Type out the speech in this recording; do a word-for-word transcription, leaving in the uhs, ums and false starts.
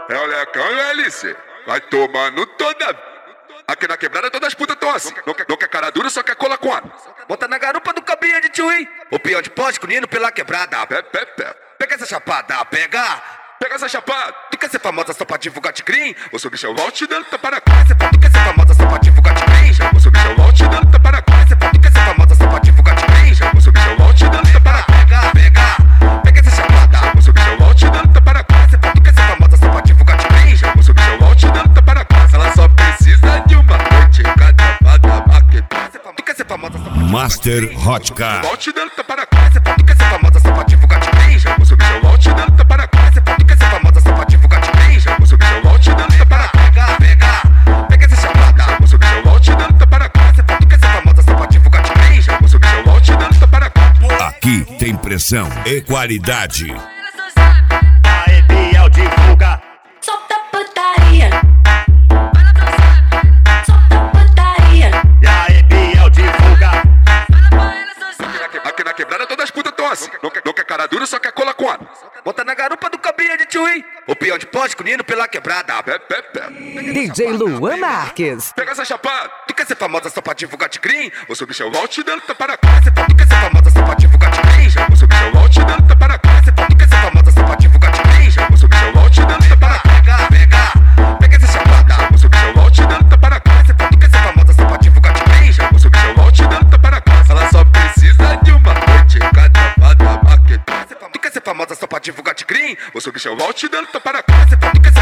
É o Lecão e o L C. Vai tomando toda. Aqui na quebrada todas as putas tão assim. Não quer, não quer cara dura, só quer cola com ano. Bota na garupa do cabinha de tio, o peão de póstico, nino pela quebrada. Pé, pé, pé. Pega essa chapada, pega. Pega essa chapada. Tu quer ser famosa só pra divulgar de green? Eu sou bichão Walt dando tapa na Tu quer ser, tu quer ser famosa só pra divulgar de green? Eu sou bichão Walt dando tapa na Tu quer ser famosa só pra divulgar de green? Eu sou bichão Walt dando tapa na Pega, pega. Pega essa chapada. Eu sou bichão Walt dando tapa na Tu quer ser famosa só pra divulgar de green? Eu sou bichão Walt dando tapa na Ela só precisa de uma noite cada fada maqueta. Tu quer ser famosa só pra Master Hotcar. Walt dando tapa na Tu quer ser famosa só pra divulgar de green? Eu sou bichão Walt dando tapa na Tu quer ser famosa só pra divulgar de green? Eu sou bichão Walt dando tapa na Pega, pega. Pega essa chapada. Eu sou bichão Walt dando tapa na Tu quer ser famosa só pra divulgar de green? Eu sou bichão Walt dando tapa na Aqui tem pressão e qualidade. Aê, Biel, divulga. Solta putaria. Solta putaria. E aí, Biel, divulga. Aqui na quebrada todas as putas tão assim. Não quer, não quer cara dura, só quer cola com ano. Bota na garupa do cabinha de tio, o peão de póstico, nino pela quebrada. Pé, pé, pé. D J Luan Marques. Pega essa chapada. Tu quer ser famosa só pra divulgar de green? Eu sou bichão Walt dando tapa na Tu quer ser famosa só pra divulgar de green? Eu sou bichão Walt dando tapa na Tu quer ser famosa só pra divulgar de green? Eu sou bichão Walt dando tapa na Pega, pega. Pega essa chapada. Eu sou bichão Walt dando tapa na Tu quer ser famosa só pra divulgar de green? Eu sou bichão Walt dando tapa na Ela só precisa de uma noite cada fada maqueta. Tu quer ser famosa só pra divulgar de green? Eu sou bichão Walt dando tapa na Tu quer